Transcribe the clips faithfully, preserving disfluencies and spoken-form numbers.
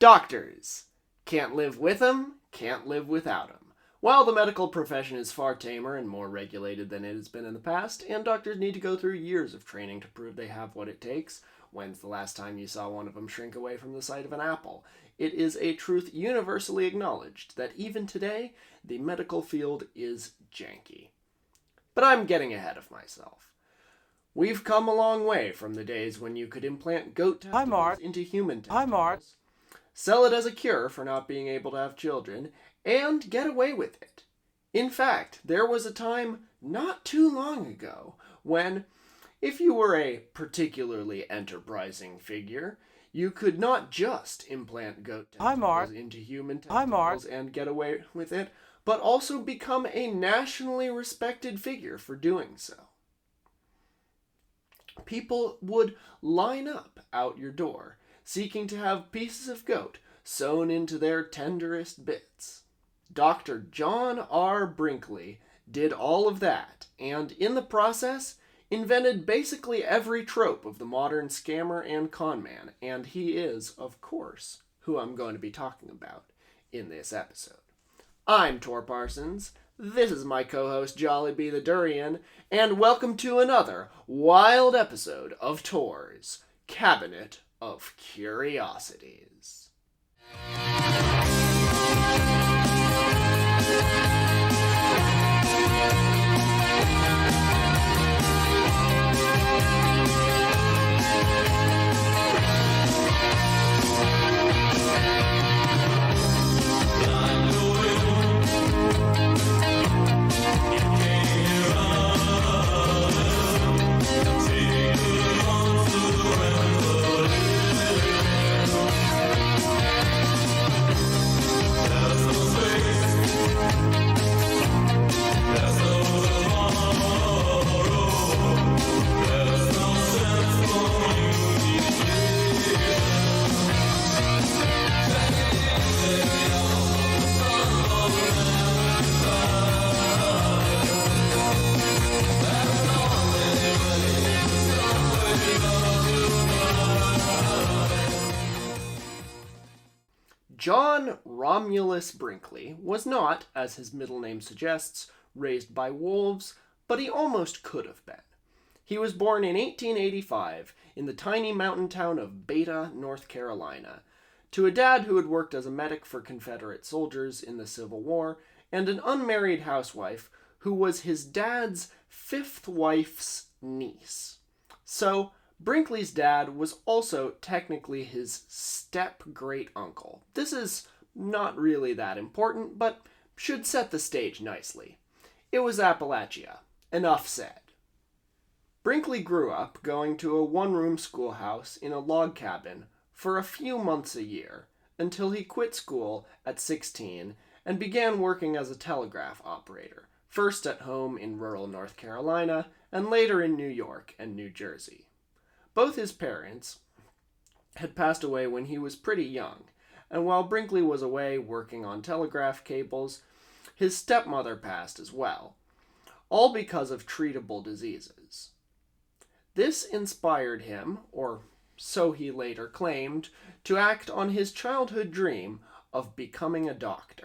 Doctors. Can't live with them, can't live without them. While the medical profession is far tamer and more regulated than it has been in the past, and doctors need to go through years of training to prove they have what it takes, when's the last time you saw one of them shrink away from the sight of an apple? It is a truth universally acknowledged that even today, the medical field is janky. But I'm getting ahead of myself. We've come a long way from the days when you could implant goat testicles into human testicles, sell it as a cure for not being able to have children, and get away with it. In fact, there was a time not too long ago when, if you were a particularly enterprising figure, you could not just implant goat testicles into human testicles and get away with it, but also become a nationally respected figure for doing so. People would line up out your door, seeking to have pieces of goat sewn into their tenderest bits. Doctor John R. Brinkley did all of that, and in the process, invented basically every trope of the modern scammer and conman, and he is, of course, who I'm going to be talking about in this episode. I'm Tor Parsons, this is my co-host Jollibee the Durian, and welcome to another wild episode of Tor's Cabinet of Curiosities. John Romulus Brinkley was not, as his middle name suggests, raised by wolves, but he almost could have been. He was born in eighteen eighty-five in the tiny mountain town of Beta, North Carolina, to a dad who had worked as a medic for Confederate soldiers in the Civil War, and an unmarried housewife who was his dad's fifth wife's niece. So, Brinkley's dad was also technically his step-great-uncle. This is not really that important, but should set the stage nicely. It was Appalachia. Enough said. Brinkley grew up going to a one-room schoolhouse in a log cabin for a few months a year, until he quit school at sixteen and began working as a telegraph operator, first at home in rural North Carolina, and later in New York and New Jersey. Both his parents had passed away when he was pretty young, and while Brinkley was away working on telegraph cables, his stepmother passed as well, all because of treatable diseases. This inspired him, or so he later claimed, to act on his childhood dream of becoming a doctor.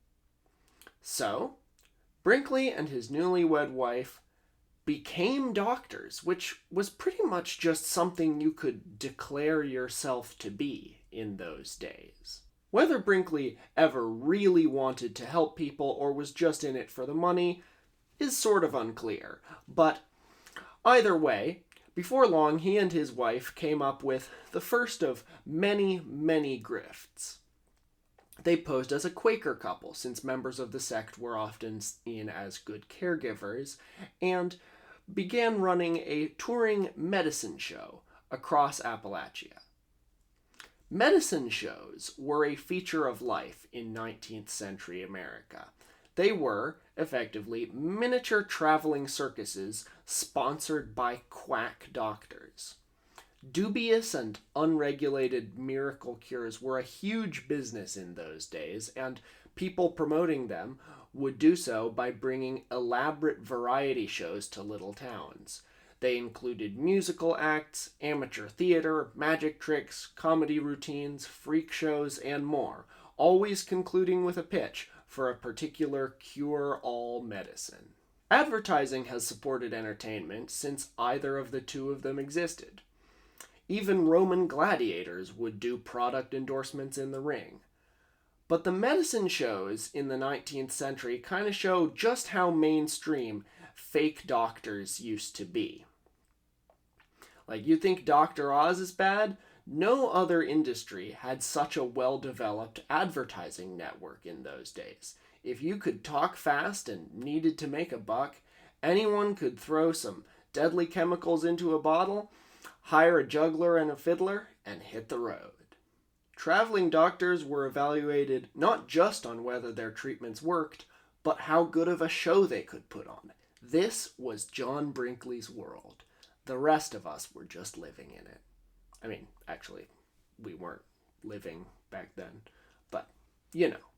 So, Brinkley and his newlywed wife became doctors, which was pretty much just something you could declare yourself to be in those days. Whether Brinkley ever really wanted to help people or was just in it for the money is sort of unclear, but either way, before long he and his wife came up with the first of many, many grifts. They posed as a Quaker couple, since members of the sect were often seen as good caregivers, and began running a touring medicine show across Appalachia. Medicine shows were a feature of life in nineteenth century America. They were, effectively, miniature traveling circuses sponsored by quack doctors. Dubious and unregulated miracle cures were a huge business in those days, and people promoting them would do so by bringing elaborate variety shows to little towns. They included musical acts, amateur theater, magic tricks, comedy routines, freak shows, and more, always concluding with a pitch for a particular cure-all medicine. Advertising has supported entertainment since either of the two of them existed. Even Roman gladiators would do product endorsements in the ring. But the medicine shows in the nineteenth century kind of show just how mainstream fake doctors used to be. Like, you think Doctor Oz is bad? No other industry had such a well-developed advertising network in those days. If you could talk fast and needed to make a buck, anyone could throw some deadly chemicals into a bottle, hire a juggler and a fiddler, and hit the road. Traveling doctors were evaluated not just on whether their treatments worked, but how good of a show they could put on. This was John Brinkley's world. The rest of us were just living in it. I mean, actually, we weren't living back then, but you know.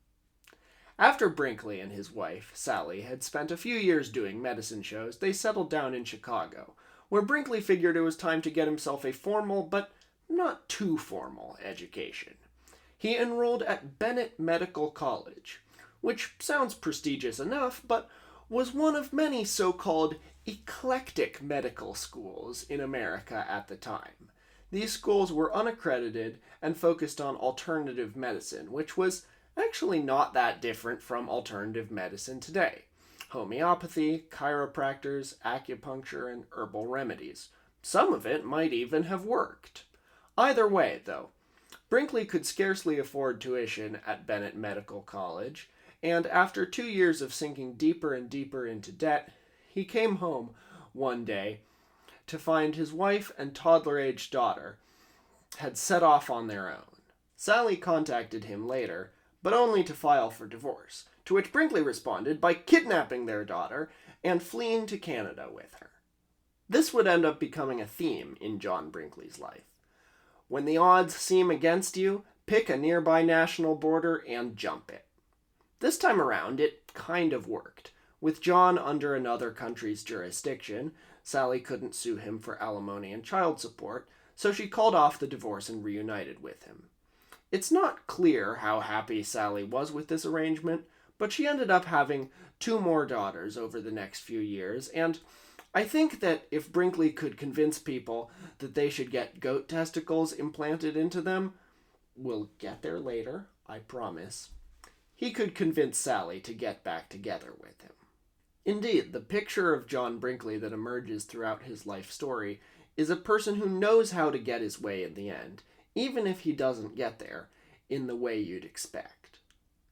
After Brinkley and his wife, Sally, had spent a few years doing medicine shows, they settled down in Chicago, where Brinkley figured it was time to get himself a formal, but not too formal, education. He enrolled at Bennett Medical College, which sounds prestigious enough, but was one of many so-called eclectic medical schools in America at the time. These schools were unaccredited and focused on alternative medicine, which was actually not that different from alternative medicine today. Homeopathy, chiropractors, acupuncture, and herbal remedies. Some of it might even have worked. Either way, though, Brinkley could scarcely afford tuition at Bennett Medical College, and after two years of sinking deeper and deeper into debt, he came home one day to find his wife and toddler-aged daughter had set off on their own. Sally contacted him later, but only to file for divorce, to which Brinkley responded by kidnapping their daughter and fleeing to Canada with her. This would end up becoming a theme in John Brinkley's life. When the odds seem against you, pick a nearby national border and jump it. This time around, it kind of worked. With John under another country's jurisdiction, Sally couldn't sue him for alimony and child support, so she called off the divorce and reunited with him. It's not clear how happy Sally was with this arrangement, but she ended up having two more daughters over the next few years, and I think that if Brinkley could convince people that they should get goat testicles implanted into them, we'll get there later, I promise, he could convince Sally to get back together with him. Indeed, the picture of John Brinkley that emerges throughout his life story is a person who knows how to get his way in the end, even if he doesn't get there in the way you'd expect.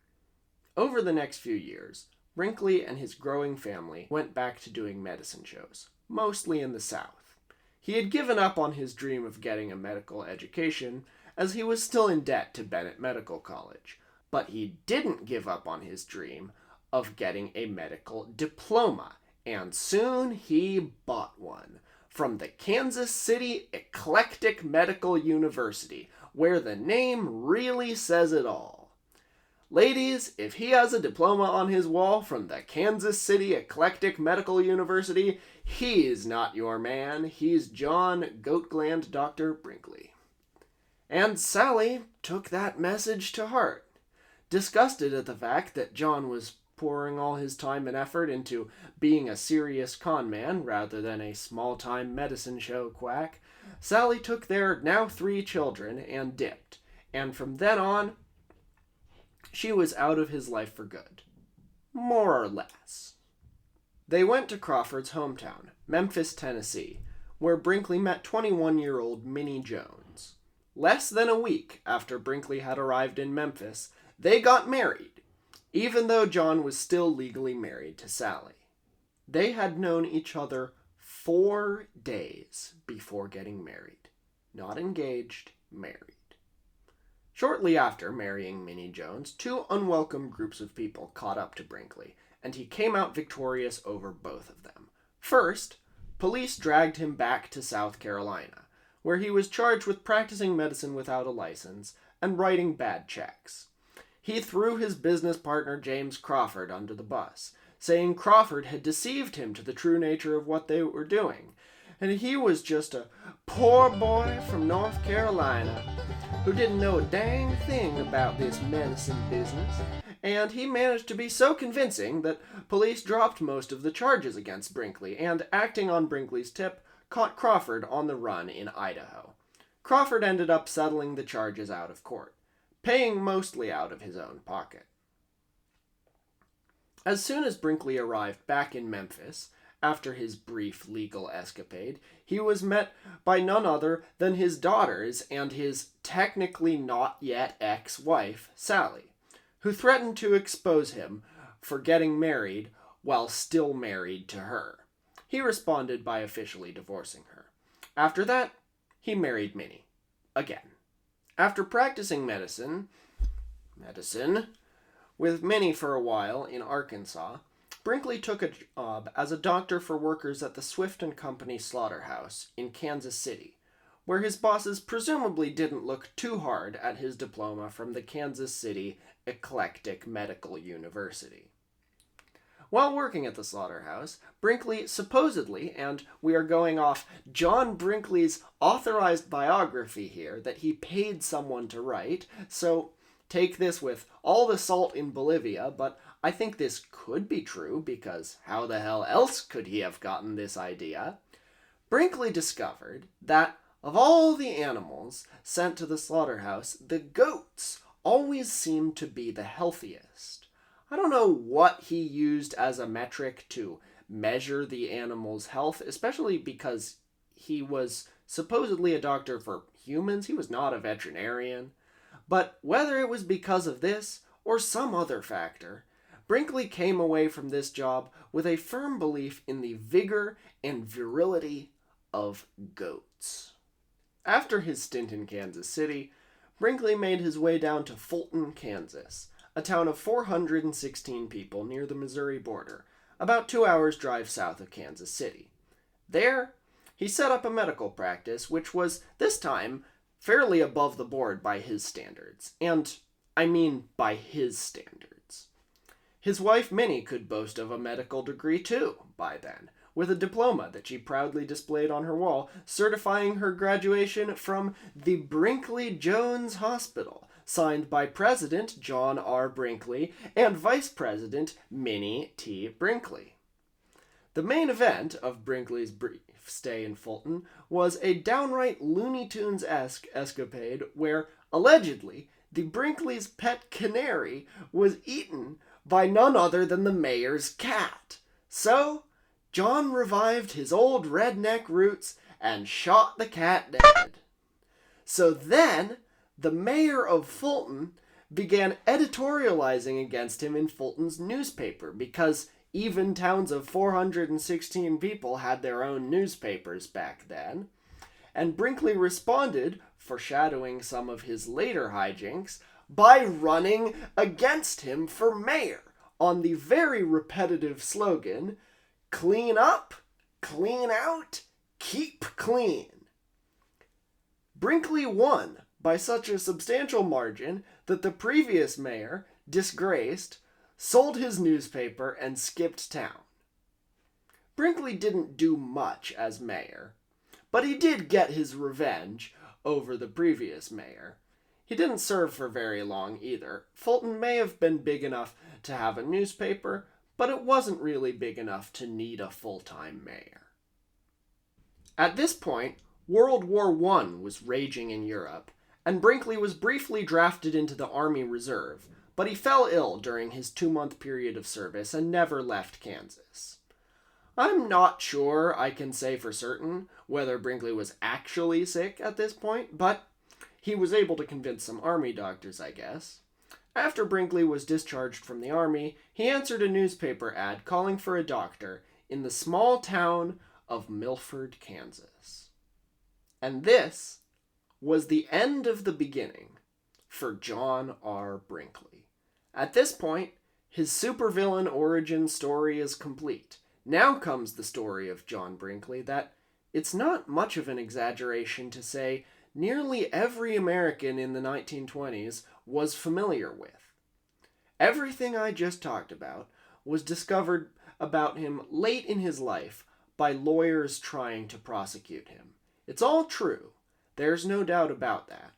Over the next few years, Brinkley and his growing family went back to doing medicine shows, mostly in the South. He had given up on his dream of getting a medical education, as he was still in debt to Bennett Medical College, but he didn't give up on his dream of getting a medical diploma, and soon he bought one from the Kansas City Eclectic Medical University, where the name really says it all. Ladies, if he has a diploma on his wall from the Kansas City Eclectic Medical University, he's not your man. He's John Goatgland Doctor Brinkley. And Sally took that message to heart. Disgusted at the fact that John was pouring all his time and effort into being a serious con man rather than a small-time medicine show quack, Sally took their now three children and dipped, and from then on, she was out of his life for good. More or less. They went to Crawford's hometown, Memphis, Tennessee, where Brinkley met twenty-one-year-old Minnie Jones. Less than a week after Brinkley had arrived in Memphis, they got married, even though John was still legally married to Sally. They had known each other four days before getting married. Not engaged, married. Shortly after marrying Minnie Jones, two unwelcome groups of people caught up to Brinkley, and he came out victorious over both of them. First, police dragged him back to South Carolina, where he was charged with practicing medicine without a license and writing bad checks. He threw his business partner James Crawford under the bus, saying Crawford had deceived him to the true nature of what they were doing, and he was just a poor boy from North Carolina who didn't know a dang thing about this medicine business, and he managed to be so convincing that police dropped most of the charges against Brinkley, and acting on Brinkley's tip, caught Crawford on the run in Idaho. Crawford ended up settling the charges out of court, paying mostly out of his own pocket. As soon as Brinkley arrived back in Memphis, after his brief legal escapade, he was met by none other than his daughters and his technically not yet ex-wife, Sally, who threatened to expose him for getting married while still married to her. He responded by officially divorcing her. After that, he married Minnie. Again. After practicing medicine, medicine, with Minnie for a while in Arkansas, Brinkley took a job as a doctor for workers at the Swift and Company slaughterhouse in Kansas City, where his bosses presumably didn't look too hard at his diploma from the Kansas City Eclectic Medical University. While working at the slaughterhouse, Brinkley supposedly, and we are going off John Brinkley's authorized biography here that he paid someone to write, so take this with all the salt in Bolivia, but I think this could be true because how the hell else could he have gotten this idea? Brinkley discovered that of all the animals sent to the slaughterhouse, the goats always seemed to be the healthiest. I don't know what he used as a metric to measure the animal's health, especially because he was supposedly a doctor for humans. He was not a veterinarian. But whether it was because of this or some other factor, Brinkley came away from this job with a firm belief in the vigor and virility of goats. After his stint in Kansas City, Brinkley made his way down to Fulton, Kansas, a town of four hundred sixteen people near the Missouri border, about two hours' drive south of Kansas City. There, he set up a medical practice which was, this time, fairly above the board by his standards, and I mean by his standards. His wife Minnie could boast of a medical degree too, by then, with a diploma that she proudly displayed on her wall, certifying her graduation from the Brinkley Jones Hospital, signed by President John R. Brinkley and Vice President Minnie T. Brinkley. The main event of Brinkley's brief stay in Fulton was a downright Looney Tunes-esque escapade where, allegedly, the Brinkley's pet canary was eaten by none other than the mayor's cat. So, John revived his old redneck roots and shot the cat dead. So then, the mayor of Fulton began editorializing against him in Fulton's newspaper because even towns of four hundred sixteen people had their own newspapers back then. And Brinkley responded, foreshadowing some of his later hijinks, by running against him for mayor on the very repetitive slogan, "Clean up, clean out, keep clean." Brinkley won by such a substantial margin that the previous mayor, disgraced, sold his newspaper and skipped town. Brinkley didn't do much as mayor, but he did get his revenge over the previous mayor. He didn't serve for very long either. Fulton may have been big enough to have a newspaper, but it wasn't really big enough to need a full-time mayor. At this point, World War One was raging in Europe, and Brinkley was briefly drafted into the Army Reserve, but he fell ill during his two-month period of service and never left Kansas. I'm not sure I can say for certain whether Brinkley was actually sick at this point, but he was able to convince some army doctors, I guess. After Brinkley was discharged from the army, he answered a newspaper ad calling for a doctor in the small town of Milford, Kansas. And this was the end of the beginning for John R. Brinkley. At this point, his supervillain origin story is complete. Now comes the story of John Brinkley that it's not much of an exaggeration to say nearly every American in the nineteen twenties was familiar with. Everything I just talked about was discovered about him late in his life by lawyers trying to prosecute him. It's all true. There's no doubt about that.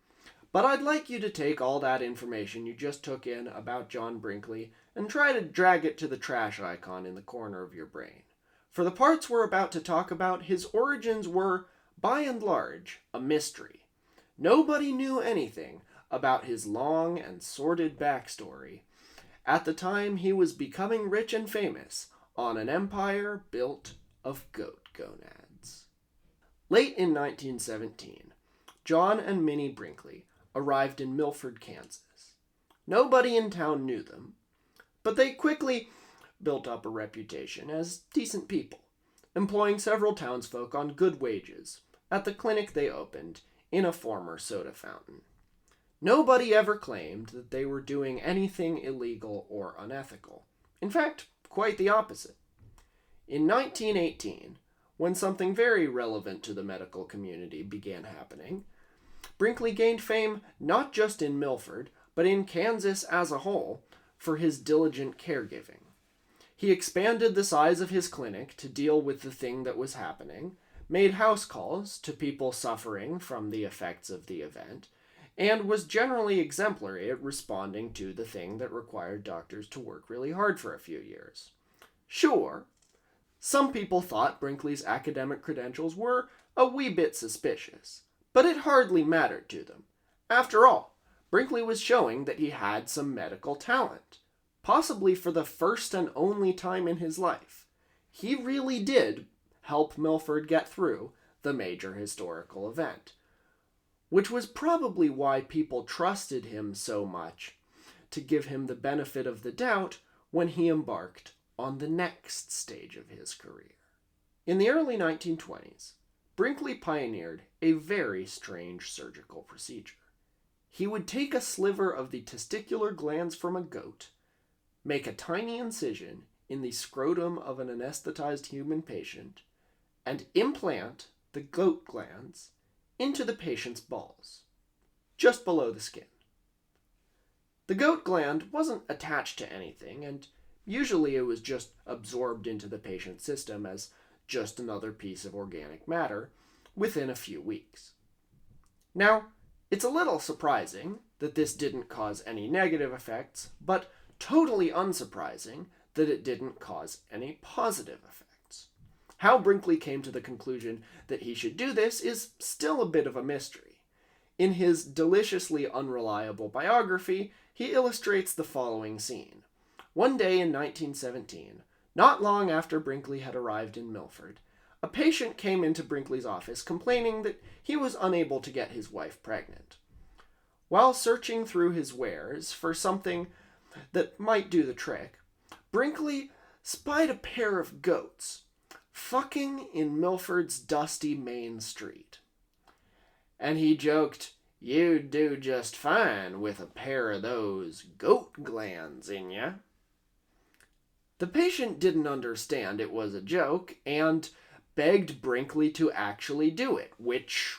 But I'd like you to take all that information you just took in about John Brinkley and try to drag it to the trash icon in the corner of your brain. For the parts we're about to talk about, his origins were, by and large, a mystery. Nobody knew anything about his long and sordid backstory at the time he was becoming rich and famous on an empire built of goat gonads. Late in nineteen seventeen, John and Minnie Brinkley arrived in Milford, Kansas. Nobody in town knew them, but they quickly built up a reputation as decent people, employing several townsfolk on good wages at the clinic they opened in a former soda fountain. Nobody ever claimed that they were doing anything illegal or unethical. In fact, quite the opposite. In nineteen eighteen, when something very relevant to the medical community began happening, Brinkley gained fame not just in Milford, but in Kansas as a whole for his diligent caregiving. He expanded the size of his clinic to deal with the thing that was happening, made house calls to people suffering from the effects of the event, and was generally exemplary at responding to the thing that required doctors to work really hard for a few years. Sure, some people thought Brinkley's academic credentials were a wee bit suspicious, but it hardly mattered to them. After all, Brinkley was showing that he had some medical talent, possibly for the first and only time in his life. He really did help Milford get through the major historical event, which was probably why people trusted him so much to give him the benefit of the doubt when he embarked on the next stage of his career. In the early nineteen twenties, Brinkley pioneered a very strange surgical procedure. He would take a sliver of the testicular glands from a goat, make a tiny incision in the scrotum of an anesthetized human patient, and implant the goat glands into the patient's balls, just below the skin. The goat gland wasn't attached to anything, and usually it was just absorbed into the patient's system as just another piece of organic matter within a few weeks. Now, it's a little surprising that this didn't cause any negative effects, but totally unsurprising that it didn't cause any positive effects. How Brinkley came to the conclusion that he should do this is still a bit of a mystery. In his deliciously unreliable biography, he illustrates the following scene. One day in nineteen seventeen, not long after Brinkley had arrived in Milford, a patient came into Brinkley's office complaining that he was unable to get his wife pregnant. While searching through his wares for something that might do the trick, Brinkley spied a pair of goats fucking in Milford's dusty main street. And he joked, "You'd do just fine with a pair of those goat glands in ya." The patient didn't understand it was a joke and begged Brinkley to actually do it, which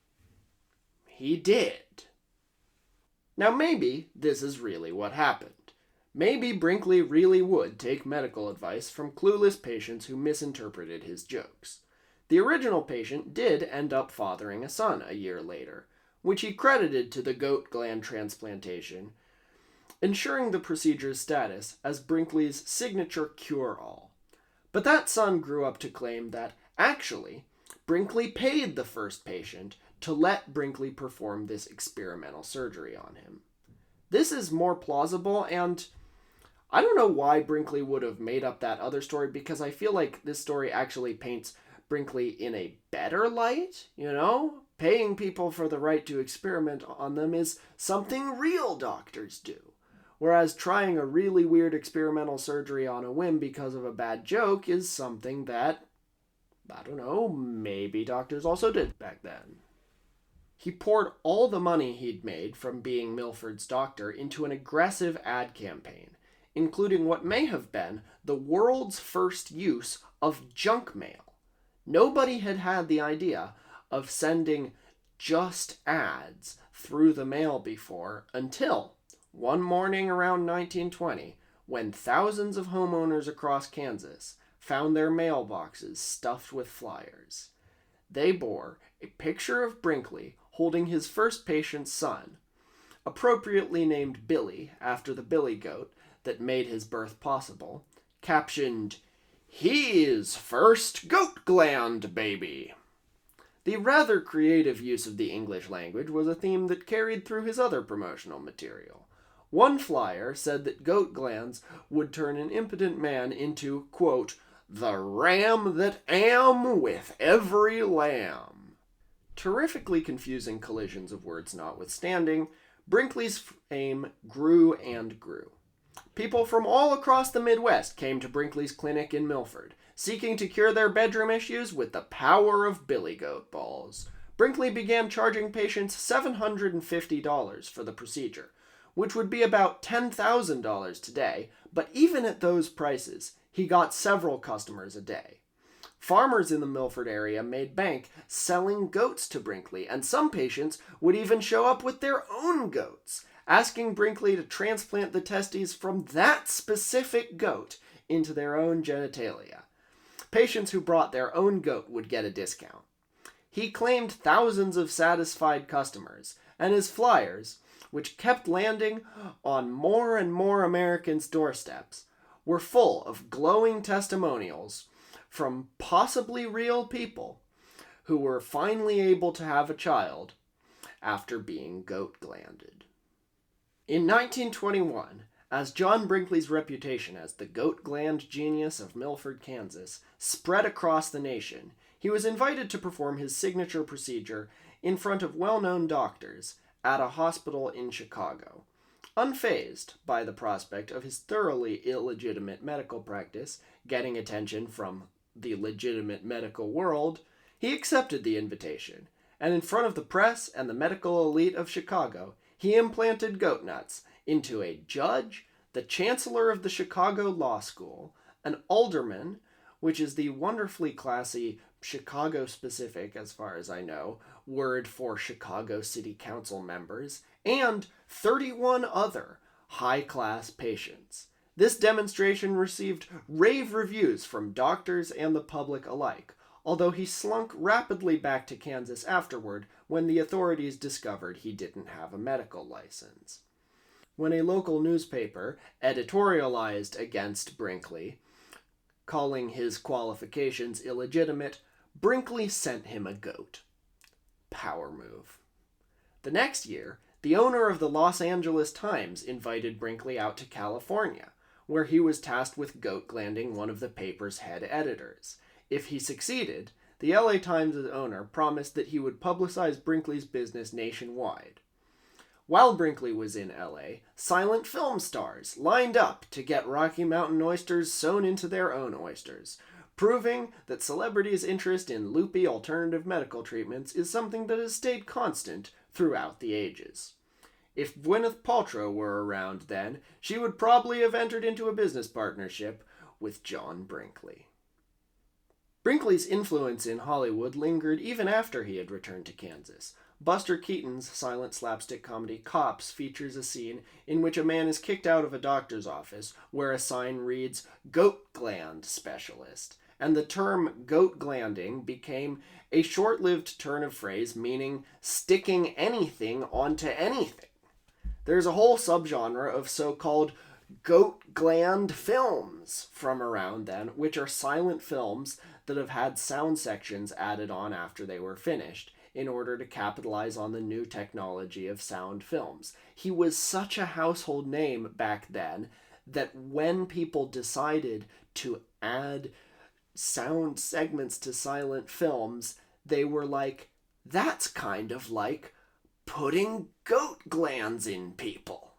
he did. Now maybe this is really what happened. Maybe Brinkley really would take medical advice from clueless patients who misinterpreted his jokes. The original patient did end up fathering a son a year later, which he credited to the goat gland transplantation, ensuring the procedure's status as Brinkley's signature cure-all. But that son grew up to claim that, actually, Brinkley paid the first patient to let Brinkley perform this experimental surgery on him. This is more plausible, and I don't know why Brinkley would have made up that other story, because I feel like this story actually paints Brinkley in a better light, you know? Paying people for the right to experiment on them is something real doctors do. Whereas trying a really weird experimental surgery on a whim because of a bad joke is something that, I don't know, maybe doctors also did back then. He poured all the money he'd made from being Milford's doctor into an aggressive ad campaign, including what may have been the world's first use of junk mail. Nobody had had the idea of sending just ads through the mail before until one morning around nineteen twenty, when thousands of homeowners across Kansas found their mailboxes stuffed with flyers. They bore a picture of Brinkley holding his first patient's son, appropriately named Billy after the billy goat that made his birth possible, captioned, "He's first goat gland baby." The rather creative use of the English language was a theme that carried through his other promotional material. One flyer said that goat glands would turn an impotent man into, quote, "the ram that am with every lamb." Terrifically confusing collisions of words notwithstanding, Brinkley's fame grew and grew. People from all across the Midwest came to Brinkley's clinic in Milford, seeking to cure their bedroom issues with the power of billy goat balls. Brinkley began charging patients seven hundred fifty dollars for the procedure, which would be about ten thousand dollars today, but even at those prices, he got several customers a day. Farmers in the Milford area made bank selling goats to Brinkley, and some patients would even show up with their own goats, asking Brinkley to transplant the testes from that specific goat into their own genitalia. Patients who brought their own goat would get a discount. He claimed thousands of satisfied customers, and his flyers, which kept landing on more and more Americans' doorsteps, were full of glowing testimonials from possibly real people who were finally able to have a child after being goat-glanded. In nineteen twenty-one, as John Brinkley's reputation as the goat-gland genius of Milford, Kansas, spread across the nation, he was invited to perform his signature procedure in front of well-known doctors at a hospital in Chicago. Unfazed by the prospect of his thoroughly illegitimate medical practice getting attention from the legitimate medical world, he accepted the invitation, and in front of the press and the medical elite of Chicago, he implanted goat nuts into a judge, the chancellor of the Chicago Law School, an alderman, which is the wonderfully classy, Chicago-specific, as far as I know, word for Chicago City Council members, and thirty-one other high-class patients. This demonstration received rave reviews from doctors and the public alike, although he slunk rapidly back to Kansas afterward when the authorities discovered he didn't have a medical license. When a local newspaper editorialized against Brinkley, calling his qualifications illegitimate, Brinkley sent him a goat. Power move. The next year, the owner of the Los Angeles Times invited Brinkley out to California, where he was tasked with goat-glanding one of the paper's head editors. If he succeeded, the L A Times' owner promised that he would publicize Brinkley's business nationwide. While Brinkley was in L A, silent film stars lined up to get Rocky Mountain oysters sewn into their own oysters, proving that celebrities' interest in loopy alternative medical treatments is something that has stayed constant throughout the ages. If Gwyneth Paltrow were around then, she would probably have entered into a business partnership with John Brinkley. Brinkley's influence in Hollywood lingered even after he had returned to Kansas. Buster Keaton's silent slapstick comedy Cops features a scene in which a man is kicked out of a doctor's office where a sign reads "Goat Gland Specialist," and the term goat glanding became a short-lived turn of phrase meaning sticking anything onto anything. There's a whole subgenre of so-called goat gland films from around then, which are silent films that have had sound sections added on after they were finished in order to capitalize on the new technology of sound films. He was such a household name back then that when people decided to add sound segments to silent films, they were like, that's kind of like putting goat glands in people.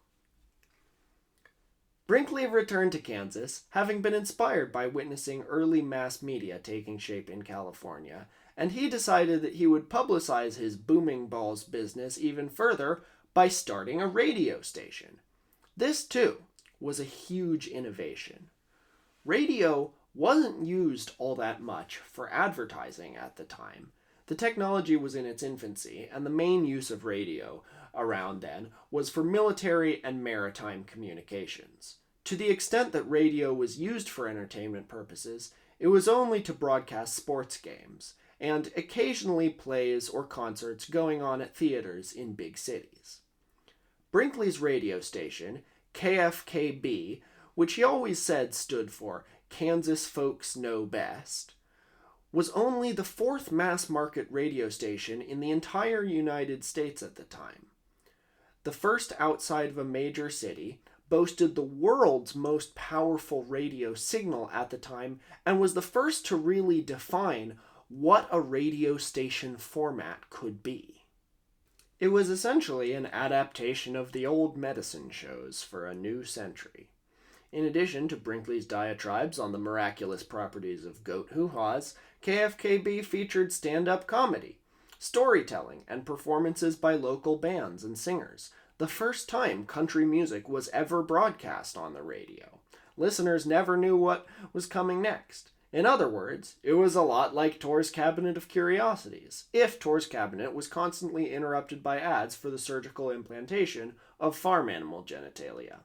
Brinkley returned to Kansas, having been inspired by witnessing early mass media taking shape in California, and he decided that he would publicize his booming balls business even further by starting a radio station. This, too, was a huge innovation. Radio wasn't used all that much for advertising at the time. The technology was in its infancy, and the main use of radio around then was for military and maritime communications. To the extent that radio was used for entertainment purposes, It was only to broadcast sports games, and occasionally plays or concerts going on at theaters in big cities. Brinkley's radio station, K F K B, which he always said stood for Kansas Folks Know Best, was only the fourth mass-market radio station in the entire United States at the time. The first outside of a major city, boasted the world's most powerful radio signal at the time, and was the first to really define what a radio station format could be. It was essentially an adaptation of the old medicine shows for a new century. In addition to Brinkley's diatribes on the miraculous properties of goat hoo-haws, K F K B featured stand-up comedy, storytelling, and performances by local bands and singers, the first time country music was ever broadcast on the radio. Listeners never knew what was coming next. In other words, it was a lot like Tor's Cabinet of Curiosities, if Tor's Cabinet was constantly interrupted by ads for the surgical implantation of farm animal genitalia.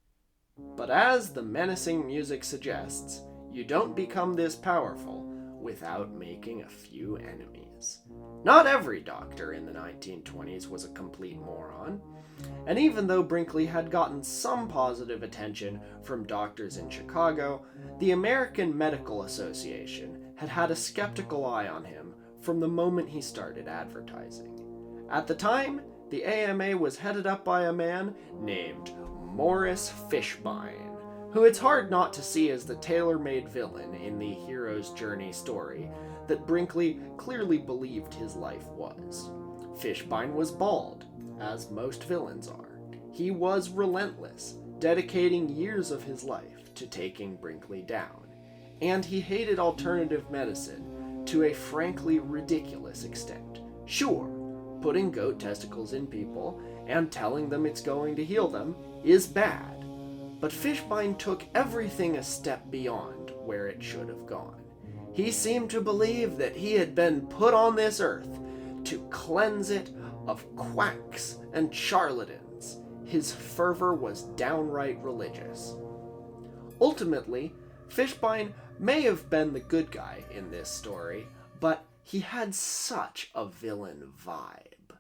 But as the menacing music suggests, you don't become this powerful without making a few enemies. Not every doctor in the nineteen twenties was a complete moron. And even though Brinkley had gotten some positive attention from doctors in Chicago, the American Medical Association had had a skeptical eye on him from the moment he started advertising. At the time, the A M A was headed up by a man named Morris Fishbein, who it's hard not to see as the tailor-made villain in the hero's journey story that Brinkley clearly believed his life was. Fishbein was bald, as most villains are. He was relentless, dedicating years of his life to taking Brinkley down. And he hated alternative medicine to a frankly ridiculous extent. Sure, putting goat testicles in people and telling them it's going to heal them is bad. But Fishbein took everything a step beyond where it should have gone. He seemed to believe that he had been put on this earth to cleanse it of quacks and charlatans. His fervor was downright religious. Ultimately, Fishbein may have been the good guy in this story, but he had such a villain vibe.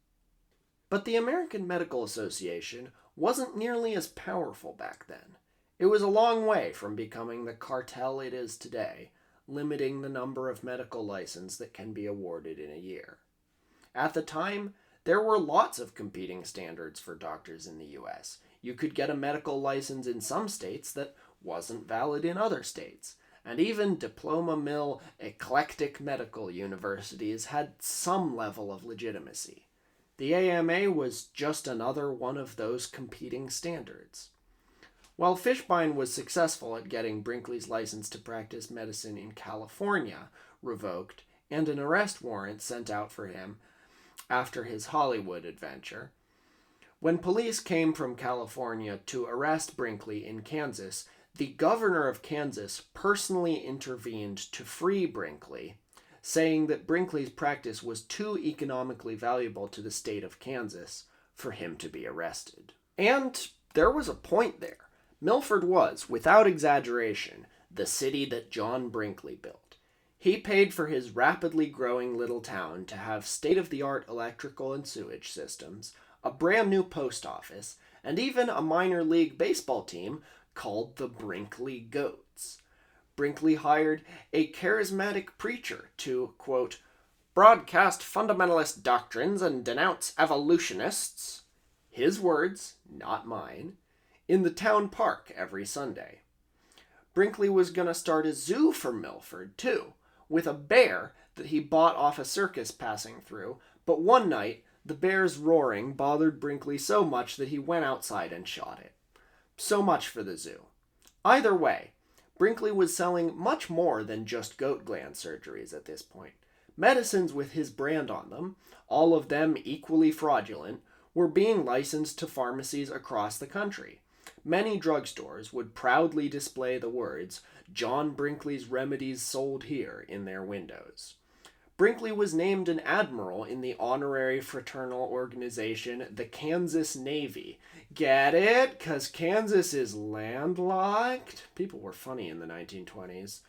But the American Medical Association wasn't nearly as powerful back then. It was a long way from becoming the cartel it is today, limiting the number of medical licenses that can be awarded in a year. At the time, there were lots of competing standards for doctors in the U S. You could get a medical license in some states that wasn't valid in other states, and even diploma mill eclectic medical universities had some level of legitimacy. The A M A was just another one of those competing standards. While Fishbein was successful at getting Brinkley's license to practice medicine in California revoked and an arrest warrant sent out for him after his Hollywood adventure, when police came from California to arrest Brinkley in Kansas, the governor of Kansas personally intervened to free Brinkley, saying that Brinkley's practice was too economically valuable to the state of Kansas for him to be arrested. And there was a point there. Milford was, without exaggeration, the city that John Brinkley built. He paid for his rapidly growing little town to have state-of-the-art electrical and sewage systems, a brand new post office, and even a minor league baseball team called the Brinkley Goats. Brinkley hired a charismatic preacher to, quote, broadcast fundamentalist doctrines and denounce evolutionists, his words, not mine, in the town park every Sunday. Brinkley was going to start a zoo for Milford, too, with a bear that he bought off a circus passing through, but one night, the bear's roaring bothered Brinkley so much that he went outside and shot it. So much for the zoo. Either way, Brinkley was selling much more than just goat gland surgeries at this point. Medicines with his brand on them, all of them equally fraudulent, were being licensed to pharmacies across the country. Many drugstores would proudly display the words, John Brinkley's Remedies Sold Here, in their windows. Brinkley was named an admiral in the honorary fraternal organization, the Kansas Navy. Get it? 'Cause Kansas is landlocked? People were funny in the nineteen twenties.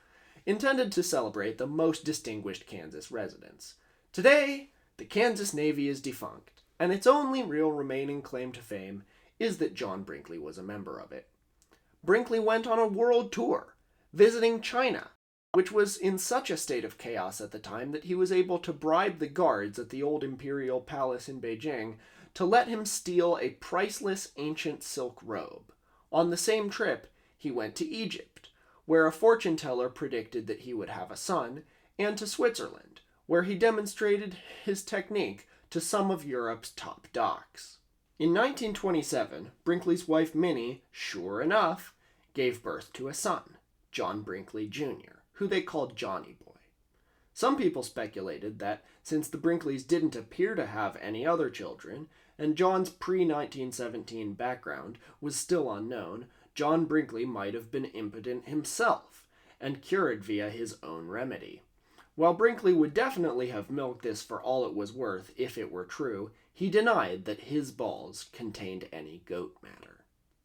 intended to celebrate the most distinguished Kansas residents. Today, the Kansas Navy is defunct, and its only real remaining claim to fame is that John Brinkley was a member of it. Brinkley went on a world tour, visiting China, which was in such a state of chaos at the time that he was able to bribe the guards at the old imperial palace in Beijing to let him steal a priceless ancient silk robe. On the same trip, he went to Egypt, where a fortune teller predicted that he would have a son, and to Switzerland, where he demonstrated his technique to some of Europe's top docs. In nineteen twenty-seven, Brinkley's wife Minnie, sure enough, gave birth to a son, John Brinkley Junior, who they called Johnny Boy. Some people speculated that since the Brinkleys didn't appear to have any other children, and John's pre nineteen seventeen background was still unknown, John Brinkley might have been impotent himself, and cured via his own remedy. While Brinkley would definitely have milked this for all it was worth if it were true, he denied that his balls contained any goat matter.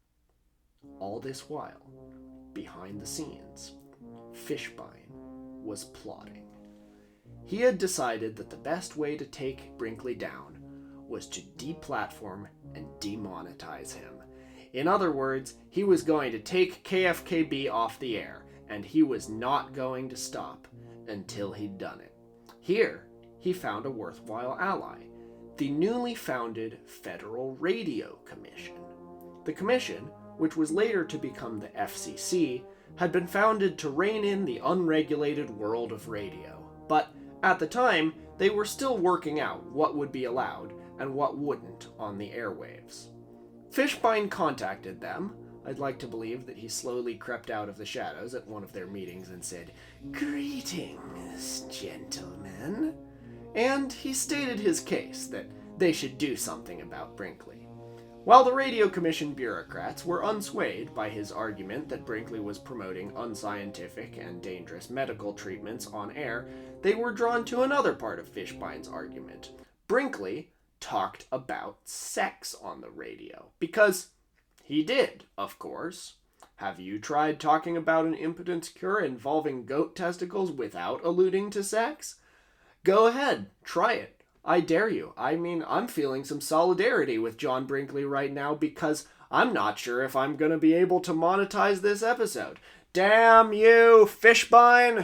All this while, behind the scenes, Fishbein was plotting. He had decided that the best way to take Brinkley down was to deplatform and demonetize him. In other words, he was going to take K F K B off the air, and he was not going to stop until he'd done it. Here, he found a worthwhile ally, the newly founded Federal Radio Commission. The commission, which was later to become the F C C, had been founded to rein in the unregulated world of radio. But at the time, they were still working out what would be allowed and what wouldn't on the airwaves. Fishbein contacted them. I'd like to believe that he slowly crept out of the shadows at one of their meetings and said, "Greetings, gentlemen." And he stated his case that they should do something about Brinkley. While the Radio Commission bureaucrats were unswayed by his argument that Brinkley was promoting unscientific and dangerous medical treatments on air, they were drawn to another part of Fishbein's argument. Brinkley talked about sex on the radio. Because he did, of course. Have you tried talking about an impotence cure involving goat testicles without alluding to sex? Go ahead, try it. I dare you. I mean, I'm feeling some solidarity with John Brinkley right now because I'm not sure if I'm going to be able to monetize this episode. Damn you, Fishbein!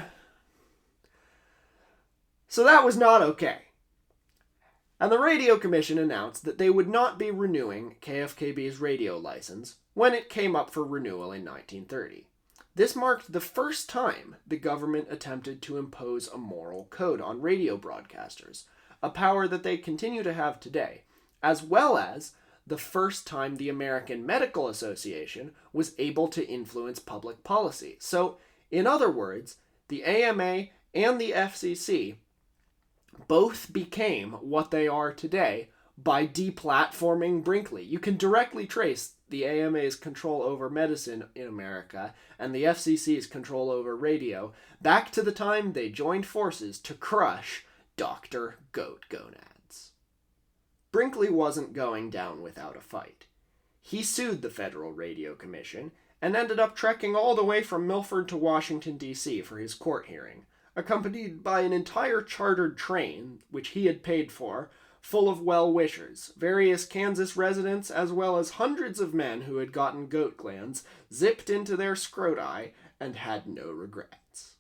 So that was not okay. And the Radio Commission announced that they would not be renewing K F K B's radio license when it came up for renewal in nineteen thirty. This marked the first time the government attempted to impose a moral code on radio broadcasters, a power that they continue to have today, as well as the first time the American Medical Association was able to influence public policy. So, in other words, the A M A and the F C C both became what they are today by deplatforming Brinkley. You can directly trace the A M A's control over medicine in America and the F C C's control over radio back to the time they joined forces to crush Doctor Goat Gonads. Brinkley wasn't going down without a fight. He sued the Federal Radio Commission and ended up trekking all the way from Milford to Washington, D C for his court hearing, accompanied by an entire chartered train, which he had paid for, full of well-wishers, various Kansas residents, as well as hundreds of men who had gotten goat glands zipped into their scroti and had no regrets.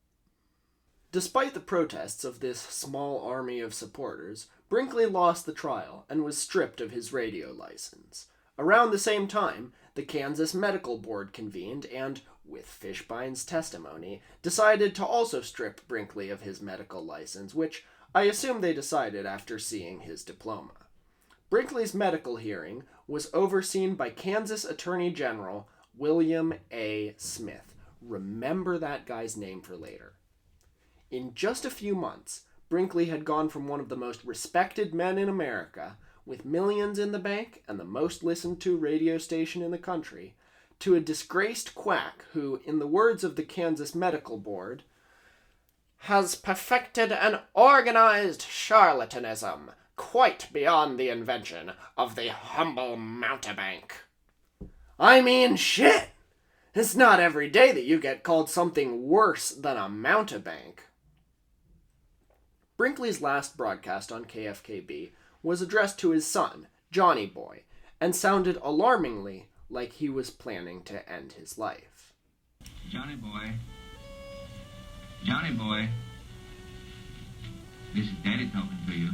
Despite the protests of this small army of supporters, Brinkley lost the trial and was stripped of his radio license. Around the same time, the Kansas Medical Board convened and, with Fishbein's testimony, decided to also strip Brinkley of his medical license, which I assume they decided after seeing his diploma. Brinkley's medical hearing was overseen by Kansas Attorney General William A. Smith. Remember that guy's name for later. In just a few months, Brinkley had gone from one of the most respected men in America, with millions in the bank and the most listened to radio station in the country, to a disgraced quack who, in the words of the Kansas Medical Board, has perfected an organized charlatanism quite beyond the invention of the humble mountebank. I mean, shit! It's not every day that you get called something worse than a mountebank. Brinkley's last broadcast on K F K B was addressed to his son, Johnny Boy, and sounded alarmingly like he was planning to end his life. Johnny Boy, Johnny Boy, this is Daddy talking to you.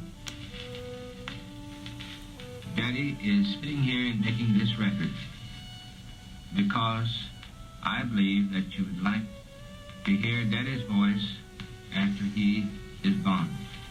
Daddy is sitting here and making this record because I believe that you would like to hear Daddy's voice after he is gone.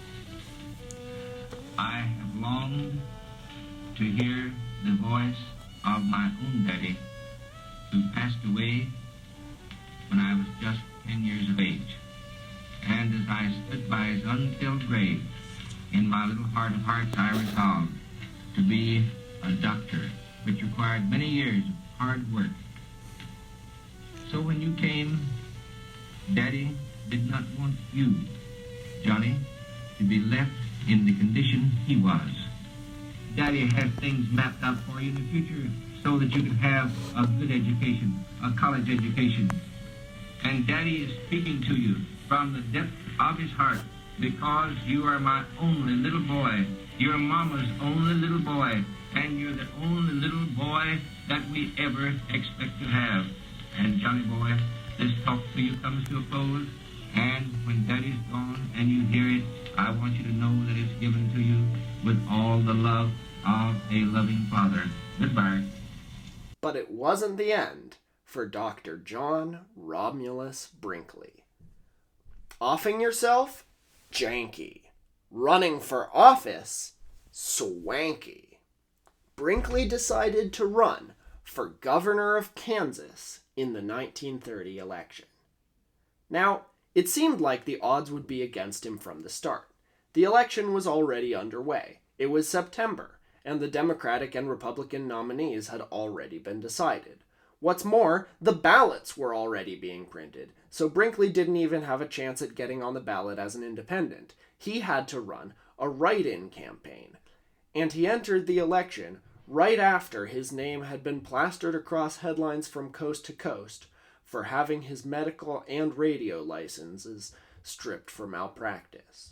I have longed to hear the voice of my own daddy, who passed away when I was just ten years of age. And as I stood by his unfilled grave, in my little heart of hearts I resolved to be a doctor, which required many years of hard work. So when you came, Daddy did not want you, Johnny, to be left in the condition he was. Daddy has things mapped out for you in the future so that you can have a good education, a college education. And Daddy is speaking to you from the depth of his heart because you are my only little boy. You're Mama's only little boy, and you're the only little boy that we ever expect to have. And Johnny Boy, this talk to you comes to a close, and when Daddy's gone and you hear it, I want you to know that it's given to you with all the love of a loving father. Goodbye. But it wasn't the end for Doctor John Romulus Brinkley. Offing yourself? Janky. Running for office? Swanky. Brinkley decided to run for governor of Kansas in the nineteen thirty election. Now, it seemed like the odds would be against him from the start. The election was already underway. It was September, and the Democratic and Republican nominees had already been decided. What's more, the ballots were already being printed, so Brinkley didn't even have a chance at getting on the ballot as an independent. He had to run a write-in campaign, and he entered the election right after his name had been plastered across headlines from coast to coast for having his medical and radio licenses stripped for malpractice.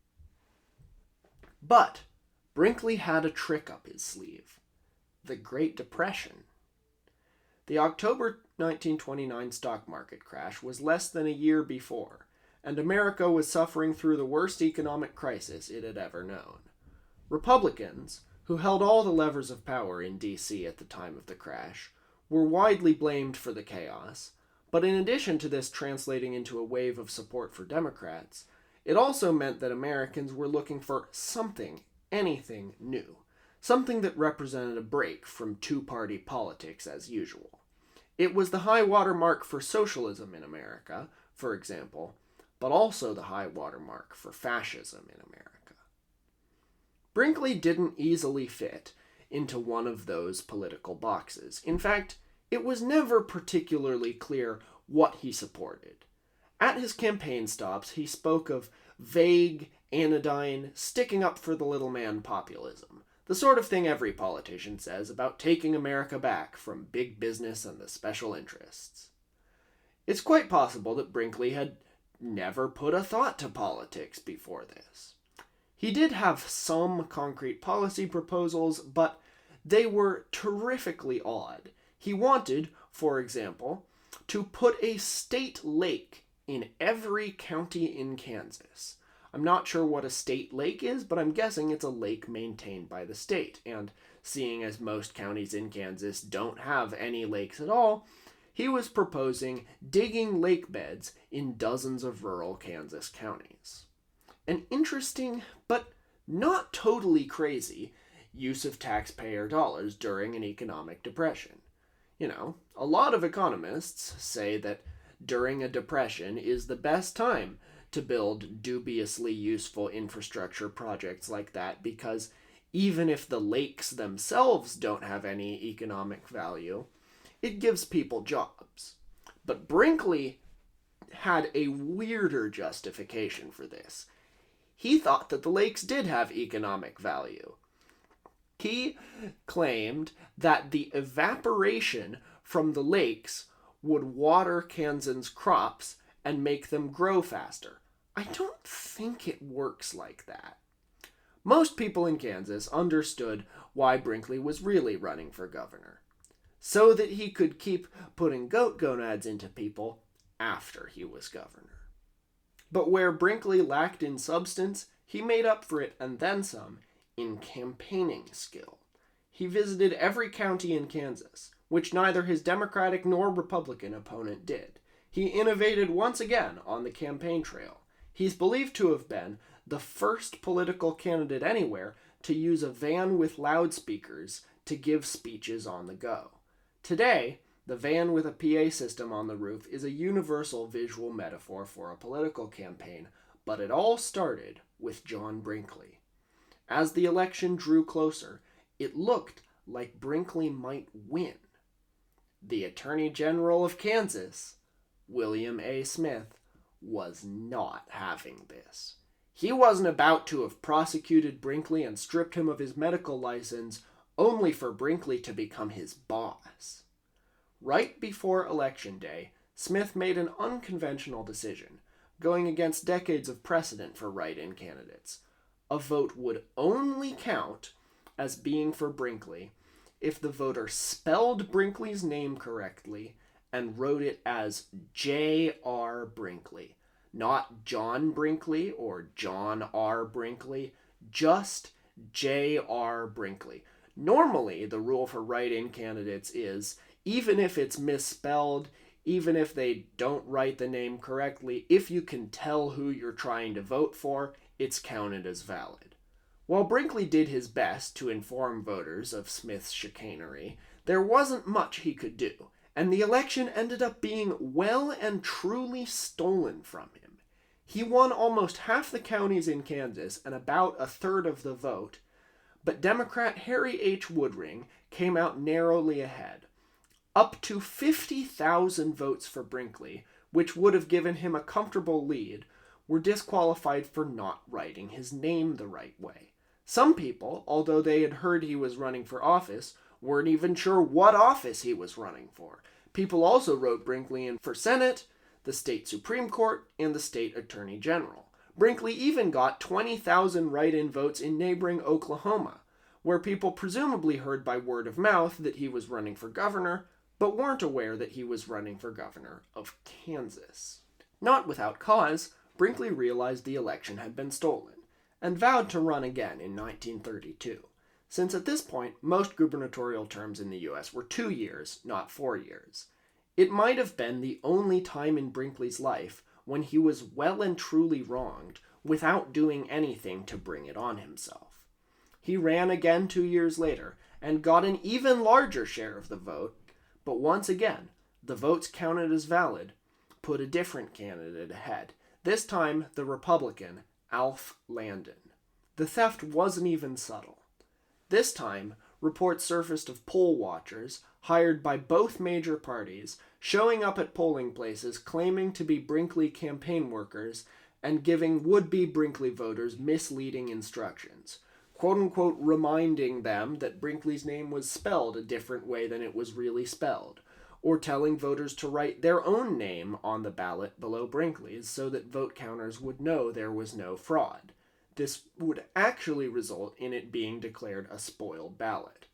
But Brinkley had a trick up his sleeve: the Great Depression. The October nineteen twenty-nine stock market crash was less than a year before, and America was suffering through the worst economic crisis it had ever known. Republicans, who held all the levers of power in D C at the time of the crash, were widely blamed for the chaos, but in addition to this translating into a wave of support for Democrats, it also meant that Americans were looking for something, anything new, something that represented a break from two-party politics as usual. It was the high water mark for socialism in America, for example, but also the high water mark for fascism in America. Brinkley didn't easily fit into one of those political boxes. In fact, it was never particularly clear what he supported. At his campaign stops, he spoke of vague, anodyne, sticking up for the little man populism, the sort of thing every politician says about taking America back from big business and the special interests. It's quite possible that Brinkley had never put a thought to politics before this. He did have some concrete policy proposals, but they were terrifically odd. He wanted, for example, to put a state lake in every county in Kansas. I'm not sure what a state lake is, but I'm guessing it's a lake maintained by the state. And seeing as most counties in Kansas don't have any lakes at all, he was proposing digging lake beds in dozens of rural Kansas counties. An interesting, but not totally crazy, use of taxpayer dollars during an economic depression. You know, a lot of economists say that during a depression is the best time to build dubiously useful infrastructure projects like that, because even if the lakes themselves don't have any economic value, it gives people jobs. But Brinkley had a weirder justification for this. He thought that the lakes did have economic value. He claimed that the evaporation from the lakes would water Kansans' crops and make them grow faster. I don't think it works like that. Most people in Kansas understood why Brinkley was really running for governor, so that he could keep putting goat gonads into people after he was governor. But where Brinkley lacked in substance, he made up for it, and then some, in campaigning skill. He visited every county in Kansas, which neither his Democratic nor Republican opponent did. He innovated once again on the campaign trail. He's believed to have been the first political candidate anywhere to use a van with loudspeakers to give speeches on the go. Today, the van with a P A system on the roof is a universal visual metaphor for a political campaign, but it all started with John Brinkley. As the election drew closer, it looked like Brinkley might win. The Attorney General of Kansas, William A. Smith, was not having this. He wasn't about to have prosecuted Brinkley and stripped him of his medical license only for Brinkley to become his boss. Right before Election Day, Smith made an unconventional decision, going against decades of precedent for write-in candidates. A vote would only count as being for Brinkley if the voter spelled Brinkley's name correctly and wrote it as J R. Brinkley. Not John Brinkley or John R. Brinkley, just J R. Brinkley. Normally, the rule for write-in candidates is, even if it's misspelled, even if they don't write the name correctly, if you can tell who you're trying to vote for, it's counted as valid. While Brinkley did his best to inform voters of Smith's chicanery, there wasn't much he could do, and the election ended up being well and truly stolen from him. He won almost half the counties in Kansas and about a third of the vote, but Democrat Harry H. Woodring came out narrowly ahead. Up to fifty thousand votes for Brinkley, which would have given him a comfortable lead, were disqualified for not writing his name the right way. Some people, although they had heard he was running for office, weren't even sure what office he was running for. People also wrote Brinkley in for Senate, the state Supreme Court, and the state Attorney General. Brinkley even got twenty thousand write-in votes in neighboring Oklahoma, where people presumably heard by word of mouth that he was running for governor, but weren't aware that he was running for governor of Kansas. Not without cause, Brinkley realized the election had been stolen, and vowed to run again in nineteen thirty-two, since at this point most gubernatorial terms in the U S were two years, not four years. It might have been the only time in Brinkley's life when he was well and truly wronged without doing anything to bring it on himself. He ran again two years later and got an even larger share of the vote, but once again, the votes counted as valid put a different candidate ahead, this time the Republican, Alf Landon. The theft wasn't even subtle. This time, reports surfaced of poll watchers, hired by both major parties, showing up at polling places claiming to be Brinkley campaign workers and giving would-be Brinkley voters misleading instructions, quote-unquote reminding them that Brinkley's name was spelled a different way than it was really spelled, or telling voters to write their own name on the ballot below Brinkley's so that vote counters would know there was no fraud. This would actually result in it being declared a spoiled ballot.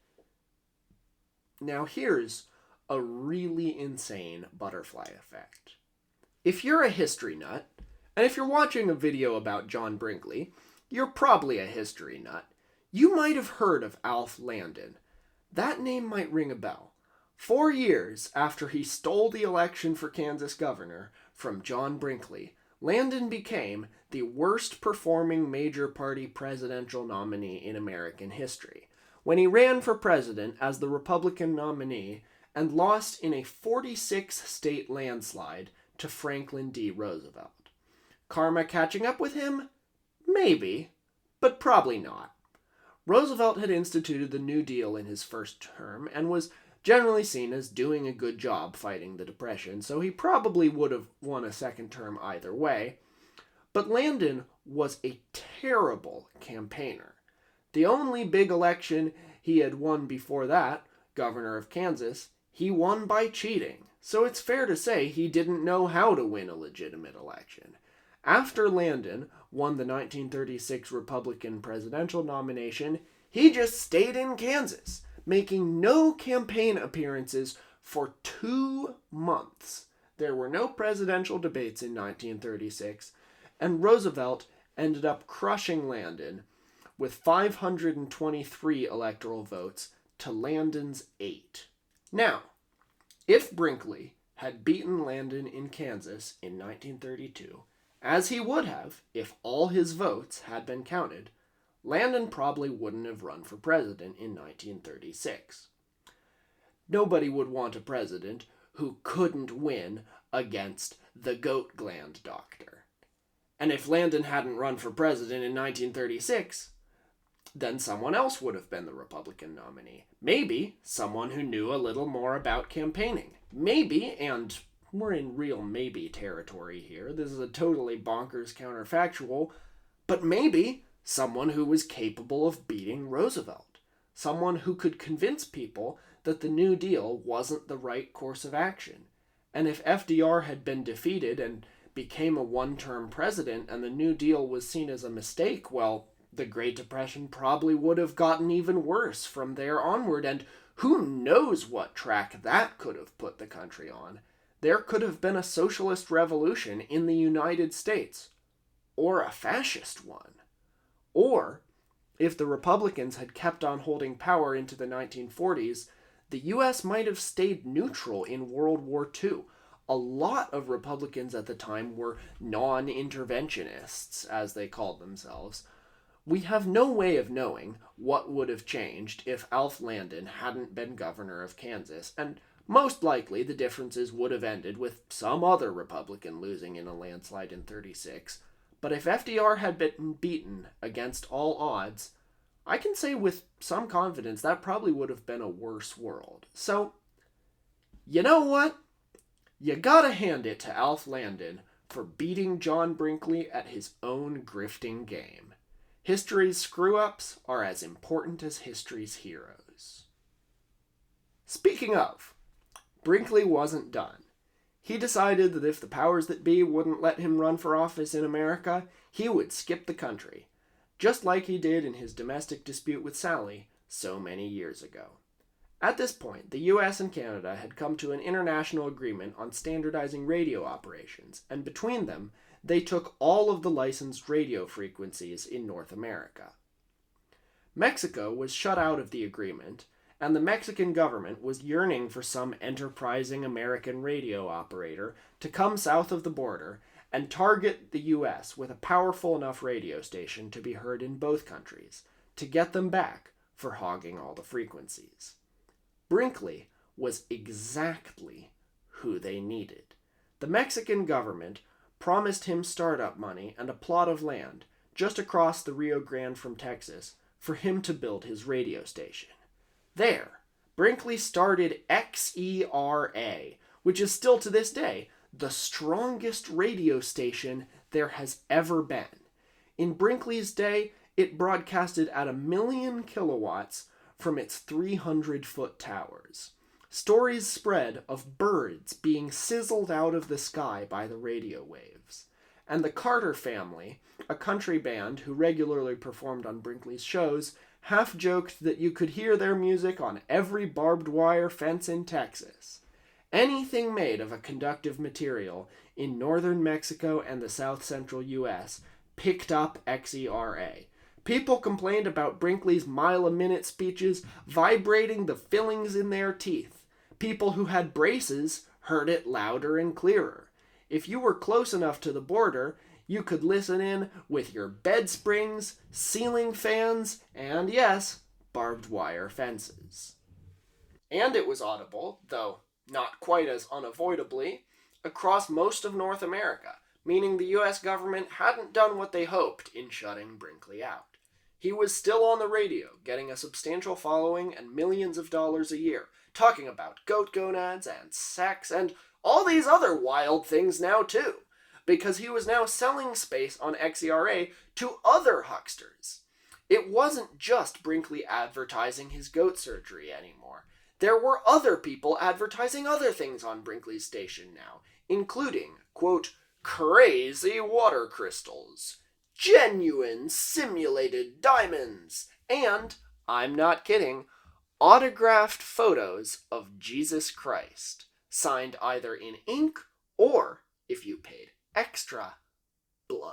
Now here's a really insane butterfly effect. If you're a history nut, and if you're watching a video about John Brinkley, you're probably a history nut. You might have heard of Alf Landon. That name might ring a bell. Four years after he stole the election for Kansas governor from John Brinkley, Landon became the worst performing major party presidential nominee in American history when he ran for president as the Republican nominee and lost in a forty-six state landslide to Franklin D. Roosevelt. Karma catching up with him? Maybe, but probably not. Roosevelt had instituted the New Deal in his first term and was generally seen as doing a good job fighting the Depression, so he probably would have won a second term either way. But Landon was a terrible campaigner. The only big election he had won before that, governor of Kansas, he won by cheating. so it's fair to say he didn't know how to win a legitimate election. After Landon won the nineteen thirty-six Republican presidential nomination, he just stayed in Kansas, making no campaign appearances for two months. There were no presidential debates in nineteen thirty-six, and Roosevelt ended up crushing Landon with five hundred twenty-three electoral votes to Landon's eight. Now, if Brinkley had beaten Landon in Kansas in nineteen thirty-two, as he would have if all his votes had been counted, Landon probably wouldn't have run for president in nineteen thirty-six. Nobody would want a president who couldn't win against the goat gland doctor. And if Landon hadn't run for president in nineteen thirty-six, then someone else would have been the Republican nominee. Maybe someone who knew a little more about campaigning. Maybe, and we're in real maybe territory here, this is a totally bonkers counterfactual, but maybe someone who was capable of beating Roosevelt. Someone who could convince people that the New Deal wasn't the right course of action. And if F D R had been defeated and became a one-term president and the New Deal was seen as a mistake, well, the Great Depression probably would have gotten even worse from there onward, and who knows what track that could have put the country on. There could have been a socialist revolution in the United States, or a fascist one. Or, if the Republicans had kept on holding power into the nineteen forties, the U S might have stayed neutral in World War Two. A lot of Republicans at the time were non-interventionists, as they called themselves. We have no way of knowing what would have changed if Alf Landon hadn't been governor of Kansas, and most likely the differences would have ended with some other Republican losing in a landslide in thirty-six. But if F D R had been beaten against all odds, I can say with some confidence that probably would have been a worse world. So, you know what? You gotta hand it to Alf Landon for beating John Brinkley at his own grifting game. History's screw-ups are as important as history's heroes. Speaking of, Brinkley wasn't done. He decided that if the powers that be wouldn't let him run for office in America, he would skip the country, just like he did in his domestic dispute with Sally so many years ago. At this point, the U S and Canada had come to an international agreement on standardizing radio operations, and between them, they took all of the licensed radio frequencies in North America. Mexico was shut out of the agreement, and the Mexican government was yearning for some enterprising American radio operator to come south of the border and target the U S with a powerful enough radio station to be heard in both countries, to get them back for hogging all the frequencies. Brinkley was exactly who they needed. The Mexican government promised him startup money and a plot of land just across the Rio Grande from Texas for him to build his radio station. There, Brinkley started X E R A, which is still to this day the strongest radio station there has ever been. In Brinkley's day, it broadcasted at a million kilowatts from its three hundred foot towers. Stories spread of birds being sizzled out of the sky by the radio waves. And the Carter Family, a country band who regularly performed on Brinkley's shows, half joked that you could hear their music on every barbed wire fence in Texas. Anything made of a conductive material in northern Mexico and the south central U S picked up X E R A. People complained about Brinkley's mile-a-minute speeches vibrating the fillings in their teeth. People who had braces heard it louder and clearer. If you were close enough to the border, you could listen in with your bed springs, ceiling fans, and yes, barbed wire fences. And it was audible, though not quite as unavoidably, across most of North America, meaning the U S government hadn't done what they hoped in shutting Brinkley out. He was still on the radio, getting a substantial following and millions of dollars a year, talking about goat gonads and sex and all these other wild things now too, because he was now selling space on X E R A to other hucksters. It wasn't just Brinkley advertising his goat surgery anymore. There were other people advertising other things on Brinkley's station now, including, quote, crazy water crystals, genuine simulated diamonds, and, I'm not kidding, autographed photos of Jesus Christ, signed either in ink or, if you paid extra, blood.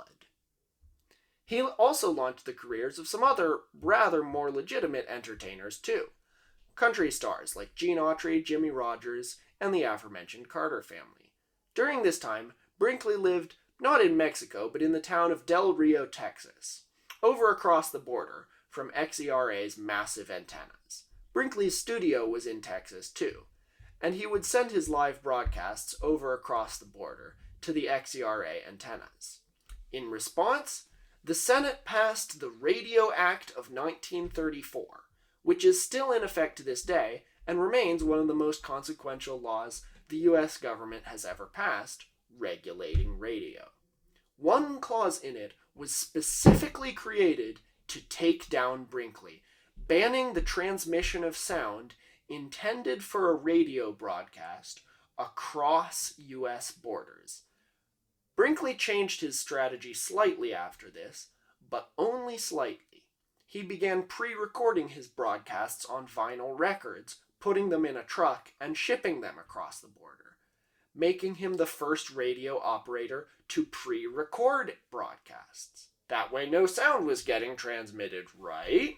He also launched the careers of some other rather more legitimate entertainers too. Country stars like Gene Autry, Jimmie Rodgers, and the aforementioned Carter family. During this time, Brinkley lived not in Mexico, but in the town of Del Rio, Texas, over across the border from X E R A's massive antennas. Brinkley's studio was in Texas too, and he would send his live broadcasts over across the border to the X E R A antennas. In response, the Senate passed the Radio Act of nineteen thirty-four, which is still in effect to this day and remains one of the most consequential laws the U S government has ever passed, regulating radio. One clause in it was specifically created to take down Brinkley, banning the transmission of sound intended for a radio broadcast across U S borders. Brinkley changed his strategy slightly after this, but only slightly. He began pre-recording his broadcasts on vinyl records, putting them in a truck and shipping them across the border, making him the first radio operator to pre-record broadcasts. That way no sound was getting transmitted, right?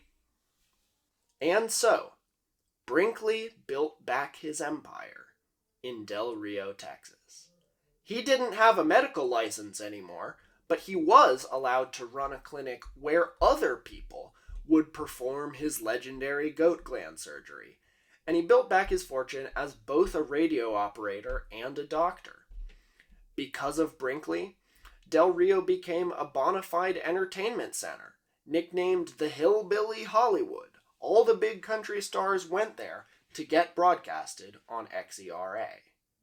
And so, Brinkley built back his empire in Del Rio, Texas. He didn't have a medical license anymore, but he was allowed to run a clinic where other people would perform his legendary goat gland surgery, and he built back his fortune as both a radio operator and a doctor. Because of Brinkley, Del Rio became a bona fide entertainment center, nicknamed the Hillbilly Hollywood. All the big country stars went there to get broadcasted on X E R A.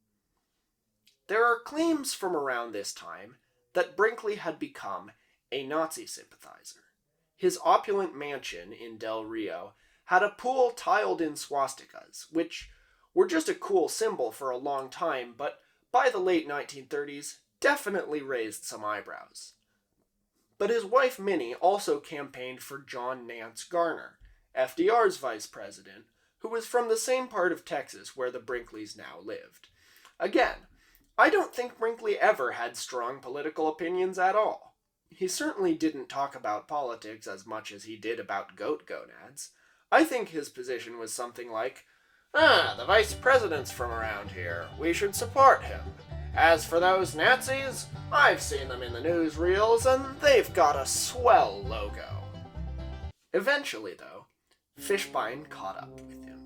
There are claims from around this time that Brinkley had become a Nazi sympathizer. His opulent mansion in Del Rio had a pool tiled in swastikas, which were just a cool symbol for a long time, but by the late nineteen thirties, definitely raised some eyebrows. But his wife Minnie also campaigned for John Nance Garner, F D R's vice president, who was from the same part of Texas where the Brinkleys now lived. Again, I don't think Brinkley ever had strong political opinions at all. He certainly didn't talk about politics as much as he did about goat gonads. I think his position was something like, ah, the vice president's from around here. We should support him. As for those Nazis, I've seen them in the newsreels, and they've got a swell logo. Eventually, though, Fishbein caught up with him.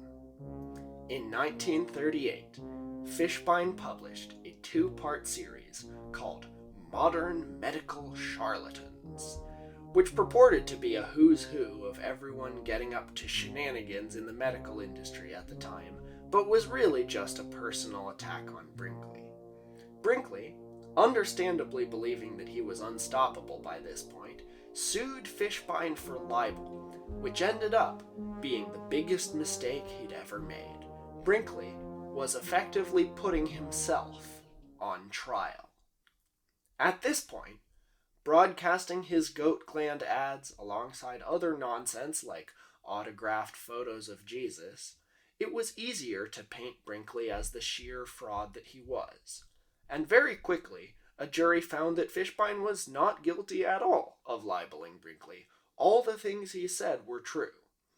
In nineteen thirty-eight, Fishbein published a two-part series called Modern Medical Charlatans, which purported to be a who's who of everyone getting up to shenanigans in the medical industry at the time, but was really just a personal attack on Brinkley. Brinkley, understandably believing that he was unstoppable by this point, sued Fishbein for libel, which ended up being the biggest mistake he'd ever made. Brinkley was effectively putting himself on trial. At this point, broadcasting his goat gland ads alongside other nonsense like autographed photos of Jesus, it was easier to paint Brinkley as the sheer fraud that he was. And very quickly, a jury found that Fishbein was not guilty at all of libeling Brinkley. All the things he said were true.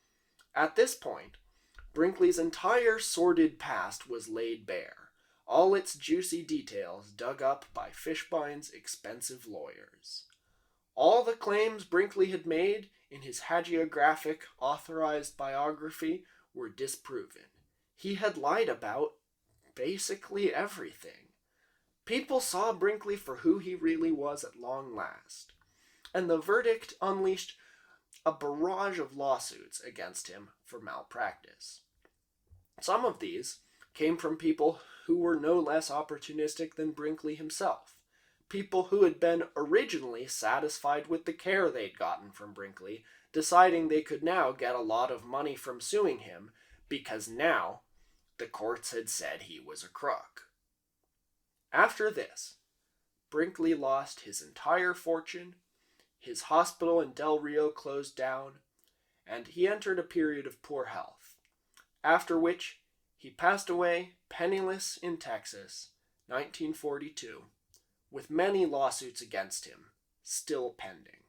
At this point, Brinkley's entire sordid past was laid bare, all its juicy details dug up by Fishbein's expensive lawyers. All the claims Brinkley had made in his hagiographic, authorized biography were disproven. He had lied about basically everything. People saw Brinkley for who he really was at long last, and the verdict unleashed a barrage of lawsuits against him for malpractice. Some of these came from people who were no less opportunistic than Brinkley himself, people who had been originally satisfied with the care they'd gotten from Brinkley, deciding they could now get a lot of money from suing him because now the courts had said he was a crook. After this, Brinkley lost his entire fortune, his hospital in Del Rio closed down, and he entered a period of poor health, after which he passed away penniless in Texas, nineteen forty-two, with many lawsuits against him still pending.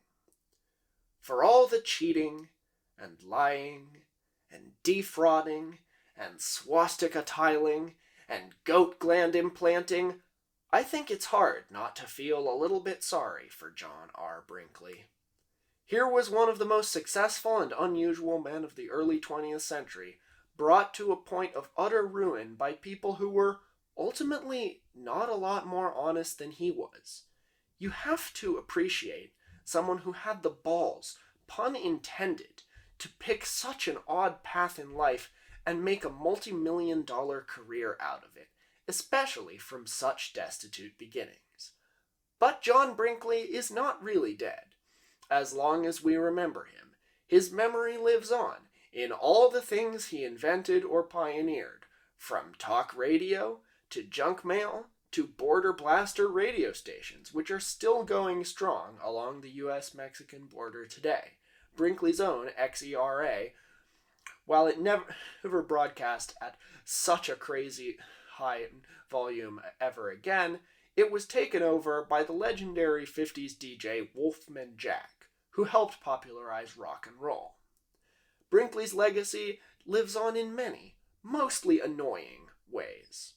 For all the cheating and lying and defrauding and swastika tiling and goat gland implanting, I think it's hard not to feel a little bit sorry for John R. Brinkley. Here was one of the most successful and unusual men of the early twentieth century, brought to a point of utter ruin by people who were ultimately not a lot more honest than he was. You have to appreciate someone who had the balls, pun intended, to pick such an odd path in life and make a multi-million dollar career out of it, especially from such destitute beginnings. But John Brinkley is not really dead. As long as we remember him, his memory lives on in all the things he invented or pioneered, from talk radio to junk mail to border blaster radio stations, which are still going strong along the U S Mexican border today. Brinkley's own X E R A, while it never, never broadcast at such a crazy high volume ever again, it was taken over by the legendary fifties D J Wolfman Jack, who helped popularize rock and roll. Brinkley's legacy lives on in many, mostly annoying, ways.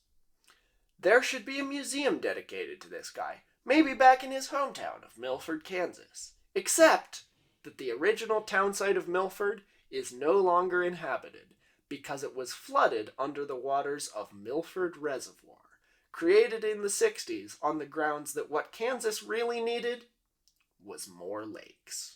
There should be a museum dedicated to this guy, maybe back in his hometown of Milford, Kansas. Except that the original town site of Milford is no longer inhabited because it was flooded under the waters of Milford Reservoir, created in the sixties on the grounds that what Kansas really needed was more lakes.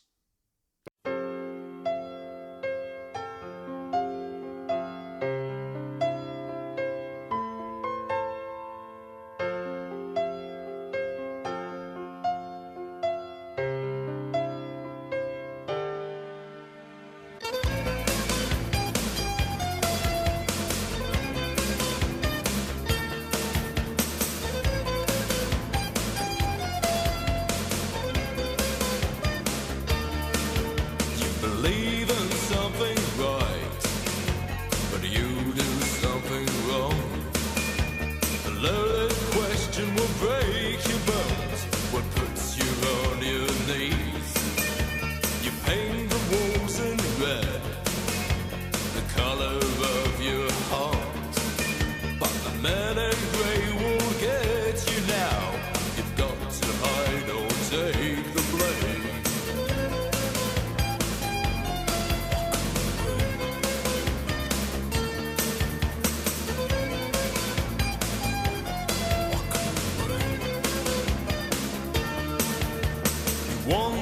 One